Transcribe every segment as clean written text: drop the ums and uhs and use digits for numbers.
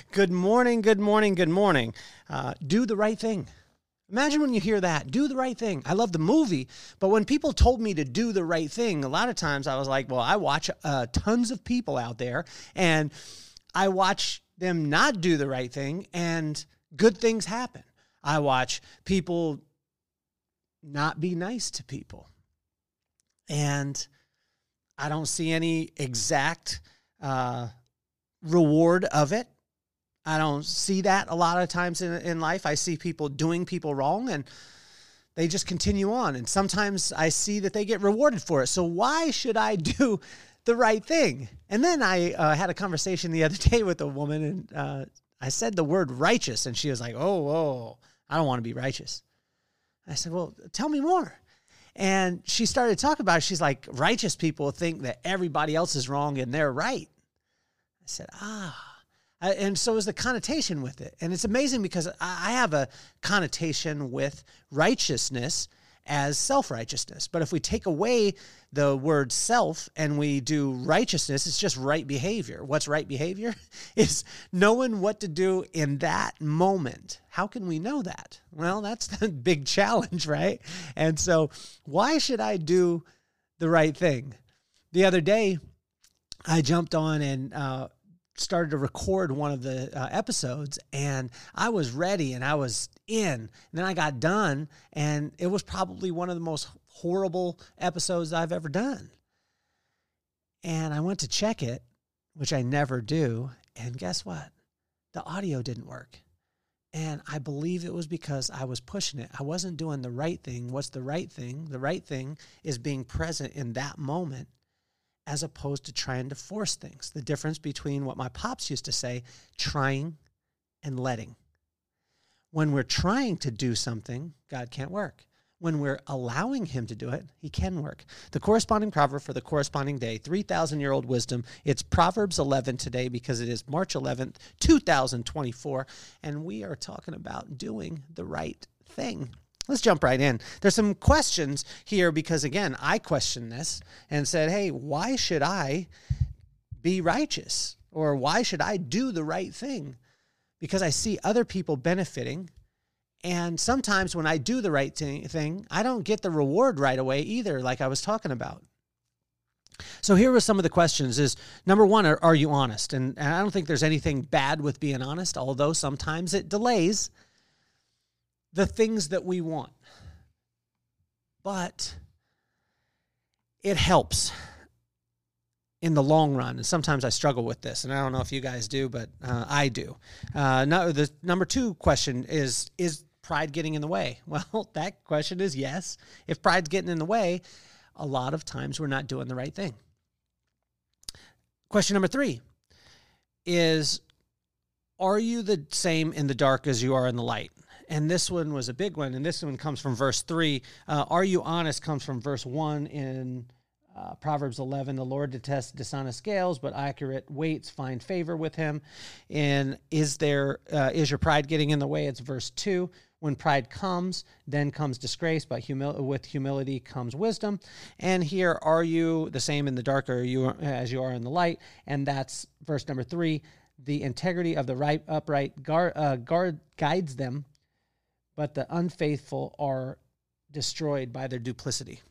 Good morning, good morning, good morning. Do the right thing. Imagine when you hear that, do the right thing. I love the movie, but when people told me to do the right thing, a lot of times I was like, well, I watch tons of people out there, and I watch them not do the right thing, and good things happen. I watch people not be nice to people, and I don't see any exact reward of it. I don't see that a lot of times in life. I see people doing people wrong and they just continue on. And sometimes I see that they get rewarded for it. So why should I do the right thing? And then I had a conversation the other day with a woman, and I said the word righteous, and she was like, oh, I don't want to be righteous. I said, well, tell me more. And she started talking about it. She's like, righteous people think that everybody else is wrong and they're right. I said, and so is the connotation with it. And it's amazing because I have a connotation with righteousness as self-righteousness. But if we take away the word self and we do righteousness, it's just right behavior. What's right behavior? Is knowing what to do in that moment. How can we know that? Well, that's the big challenge, right? And so why should I do the right thing? The other day, I jumped on and started to record one of the episodes, and I was ready and I was in. And then I got done, and it was probably one of the most horrible episodes I've ever done. And I went to check it, which I never do, and guess what? The audio didn't work. And I believe it was because I was pushing it. I wasn't doing the right thing. What's the right thing? The right thing is being present in that moment, as opposed to trying to force things. The difference between what my pops used to say, trying and letting. When we're trying to do something, God can't work. When we're allowing him to do it, he can work. The corresponding proverb for the corresponding day, 3,000-year-old wisdom. It's Proverbs 11 today because it is March 11th, 2024, and we are talking about doing the right thing. Let's jump right in. There's some questions here because, again, I questioned this and said, hey, why should I be righteous? Or why should I do the right thing? Because I see other people benefiting. And sometimes when I do the right thing, I don't get the reward right away either, like I was talking about. So here were some of the questions is, number one, are you honest? And I don't think there's anything bad with being honest, although sometimes it delays the things that we want. But it helps in the long run. And sometimes I struggle with this, and I don't know if you guys do, but I do. The number two question is pride getting in the way? Well, that question is yes. If pride's getting in the way, a lot of times we're not doing the right thing. Question number three is, are you the same in the dark as you are in the light? And this one was a big one, and this one comes from verse 3. Are you honest comes from verse 1 in Proverbs 11. The Lord detests dishonest scales, but accurate weights find favor with him. And is your pride getting in the way? It's verse 2. When pride comes, then comes disgrace, but with humility comes wisdom. And here, are you the same in the dark as you are in the light? And that's verse number 3. The integrity of the upright guides them, but the unfaithful are destroyed by their duplicity.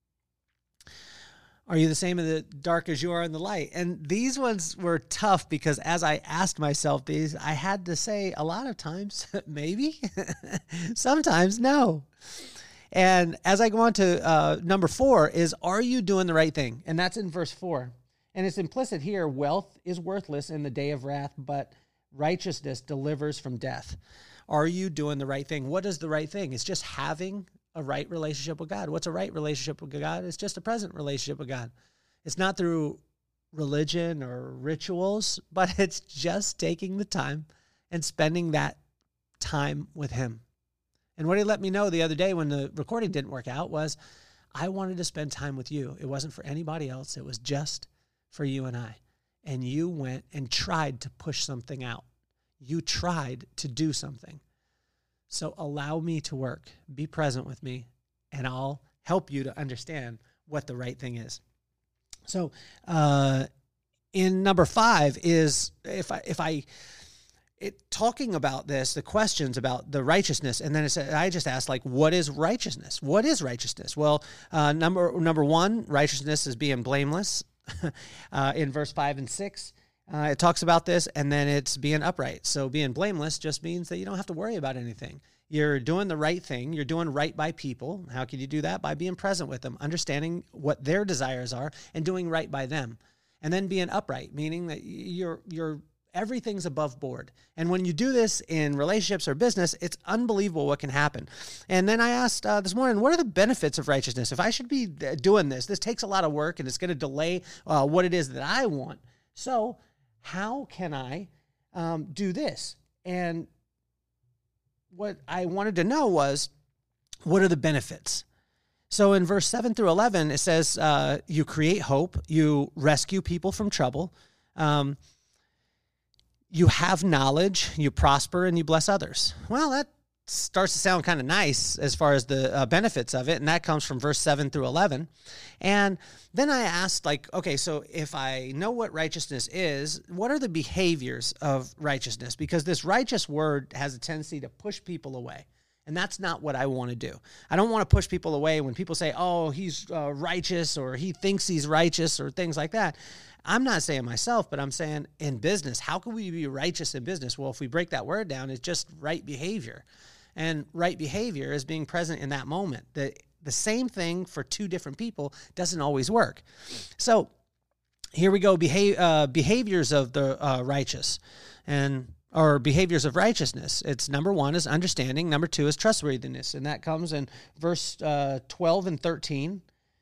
Are you the same in the dark as you are in the light? And these ones were tough because as I asked myself these, I had to say a lot of times, maybe, sometimes no. And as I go on to number 4 is, are you doing the right thing? And that's in verse 4. And it's implicit here, wealth is worthless in the day of wrath, but righteousness delivers from death. Are you doing the right thing? What is the right thing? It's just having a right relationship with God. What's a right relationship with God? It's just a present relationship with God. It's not through religion or rituals, but it's just taking the time and spending that time with him. And what he let me know the other day when the recording didn't work out was, I wanted to spend time with you. It wasn't for anybody else. It was just for you and I. And you went and tried to push something out. You tried to do something. So allow me to work. Be present with me, and I'll help you to understand what the right thing is. So in number 5 is, if I talking about this, the questions about the righteousness, and then I just asked, like, what is righteousness? What is righteousness? Well, number one, righteousness is being blameless. In verse 5 and 6, it talks about this, and then it's being upright. So being blameless just means that you don't have to worry about anything. You're doing the right thing. You're doing right by people. How can you do that? By being present with them, understanding what their desires are, and doing right by them. And then being upright, meaning that you're everything's above board. And when you do this in relationships or business, it's unbelievable what can happen. And then I asked this morning, what are the benefits of righteousness? If I should be doing this takes a lot of work and it's going to delay what it is that I want. So how can I do this? And what I wanted to know was, what are the benefits? So in verse 7 through 11, it says, you create hope, you rescue people from trouble, you have knowledge, you prosper, and you bless others. Well, that starts to sound kind of nice as far as the benefits of it, and that comes from verse 7 through 11. And then I asked, like, okay, so if I know what righteousness is, what are the behaviors of righteousness? Because this righteous word has a tendency to push people away. And that's not what I want to do. I don't want to push people away when people say, oh, he's righteous, or he thinks he's righteous, or things like that. I'm not saying myself, but I'm saying in business, how can we be righteous in business? Well, if we break that word down, it's just right behavior. And right behavior is being present in that moment. The same thing for two different people doesn't always work. So here we go, behaviors of the righteous, or behaviors of righteousness. It's number one is understanding. Number two is trustworthiness. And that comes in verse 12 and 13.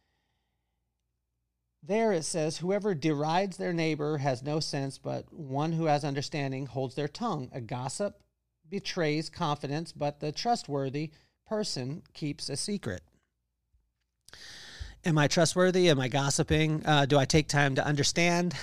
There it says, whoever derides their neighbor has no sense, but one who has understanding holds their tongue. A gossip betrays confidence, but the trustworthy person keeps a secret. Am I trustworthy? Am I gossiping? Do I take time to understand?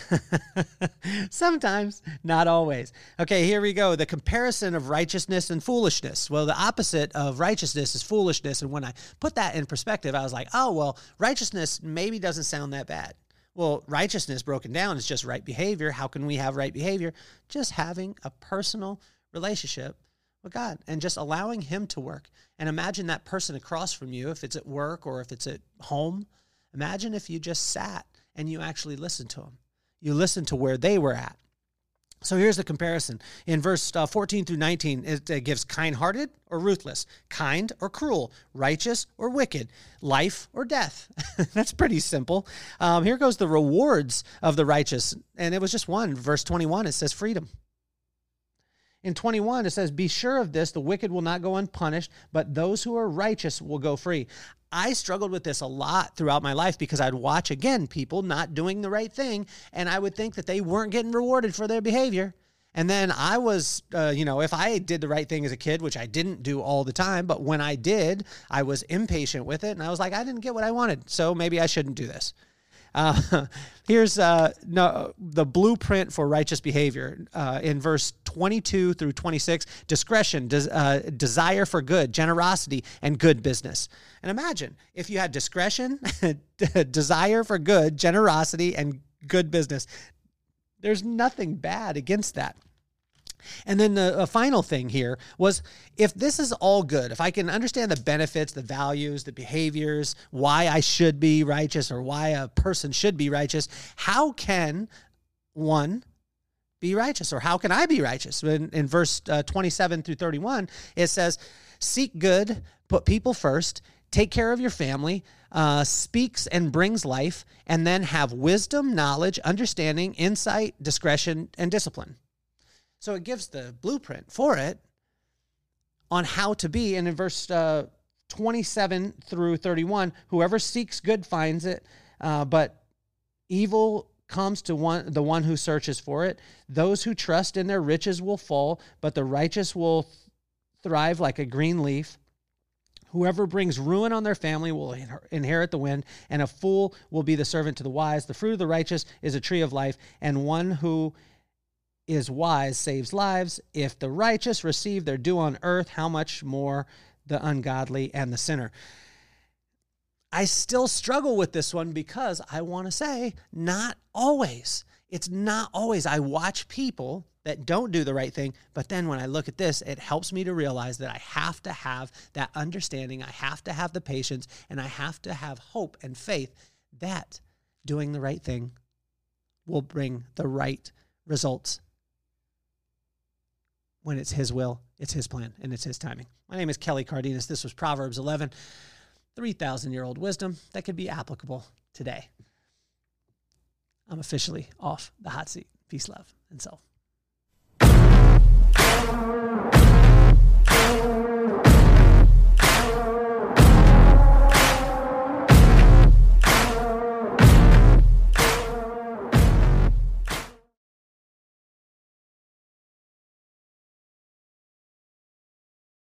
Sometimes, not always. Okay, here we go. The comparison of righteousness and foolishness. Well, the opposite of righteousness is foolishness. And when I put that in perspective, I was like, oh, well, righteousness maybe doesn't sound that bad. Well, righteousness broken down is just right behavior. How can we have right behavior? Just having a personal relationship with God and just allowing him to work. And imagine that person across from you, if it's at work or if it's at home. Imagine if you just sat and you actually listened to them. You listened to where they were at. So here's the comparison. In verse 14 through 19, it gives kind-hearted or ruthless, kind or cruel, righteous or wicked, life or death. That's pretty simple. Here goes the rewards of the righteous. And it was just one. Verse 21, it says freedom. In 21, it says, be sure of this, the wicked will not go unpunished, but those who are righteous will go free. I struggled with this a lot throughout my life because I'd watch, again, people not doing the right thing, and I would think that they weren't getting rewarded for their behavior. And then I was, if I did the right thing as a kid, which I didn't do all the time, but when I did, I was impatient with it, and I was like, I didn't get what I wanted, so maybe I shouldn't do this. Here's the blueprint for righteous behavior in verse 22 through 26, discretion, desire for good, generosity, and good business. And imagine if you had discretion, desire for good, generosity, and good business. There's nothing bad against that. And then the final thing here was, if this is all good, if I can understand the benefits, the values, the behaviors, why I should be righteous or why a person should be righteous, how can one be righteous, or how can I be righteous? In verse 27 through 31, it says, seek good, put people first, take care of your family, speaks and brings life, and then have wisdom, knowledge, understanding, insight, discretion, and discipline. So it gives the blueprint for it on how to be. And in verse 27 through 31, whoever seeks good finds it, but evil comes to the one who searches for it. Those who trust in their riches will fall, but the righteous will thrive like a green leaf. Whoever brings ruin on their family will inherit the wind, and a fool will be the servant to the wise. The fruit of the righteous is a tree of life, and one who is wise saves lives. If the righteous receive their due on earth, how much more the ungodly and the sinner? I still struggle with this one because I want to say not always. It's not always. I watch people that don't do the right thing. But then when I look at this, it helps me to realize that I have to have that understanding. I have to have the patience, and I have to have hope and faith that doing the right thing will bring the right results when it's his will, it's his plan, and it's his timing. My name is Kelly Cardenas. This was Proverbs 11, 3,000-year-old wisdom that could be applicable today. I'm officially off the hot seat. Peace, love, and self.